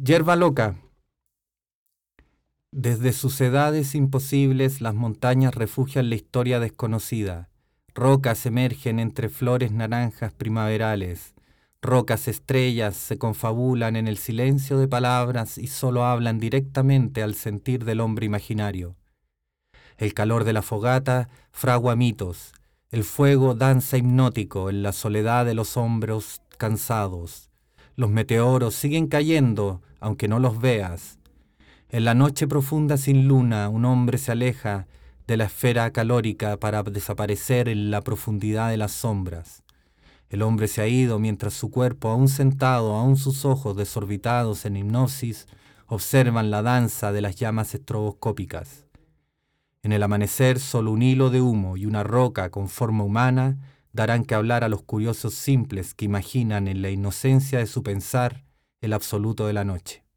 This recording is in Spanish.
Yerba loca. Desde sus edades imposibles las montañas refugian la historia desconocida. Rocas emergen entre flores naranjas primaverales. Rocas estrellas se confabulan en el silencio de palabras y solo hablan directamente al sentir del hombre imaginario. El calor de la fogata fragua mitos. El fuego danza hipnótico en la soledad de los hombros cansados. Los meteoros siguen cayendo, aunque no los veas. En la noche profunda sin luna, un hombre se aleja de la esfera calórica para desaparecer en la profundidad de las sombras. El hombre se ha ido mientras su cuerpo, aún sentado, aún sus ojos desorbitados en hipnosis, observan la danza de las llamas estroboscópicas. En el amanecer, solo un hilo de humo y una roca con forma humana darán que hablar a los curiosos simples que imaginan en la inocencia de su pensar el absoluto de la noche.